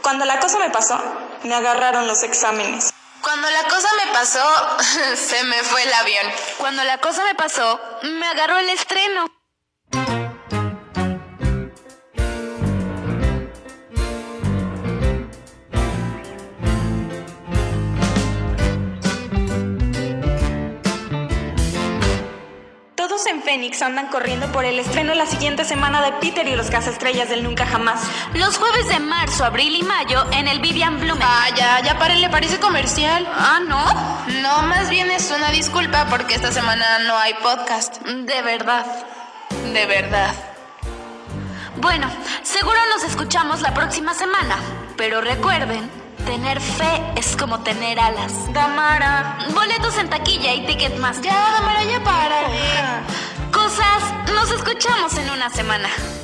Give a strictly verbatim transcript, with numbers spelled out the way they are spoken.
Cuando la cosa me pasó, me agarraron los exámenes. Cuando la cosa me pasó, se me fue el avión. Cuando la cosa me pasó, me agarró el estreno. Todos en Fénix andan corriendo por el estreno la siguiente semana de Peter y los Cazaestrellas del Nunca Jamás. Los jueves de marzo, abril y mayo en el Vivian Blumen. Ah, ya, ya párenle, parece comercial. Ah, ¿no? No, más bien es una disculpa porque esta semana no hay podcast. De verdad. De verdad. Bueno, seguro nos escuchamos la próxima semana. Pero recuerden, tener fe es como tener alas. Damara. Boletos en taquilla y Ticketmaster. Ya, Damara, ya para. Cosas, nos escuchamos en una semana.